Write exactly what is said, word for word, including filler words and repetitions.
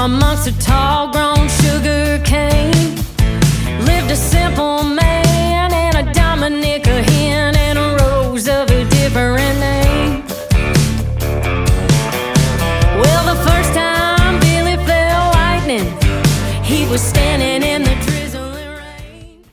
amongst a tall grown sugar cane lived a simple man and a Dominic, a hen, and a rose of a different name. Well, the first time Billy fell lightning, he was standing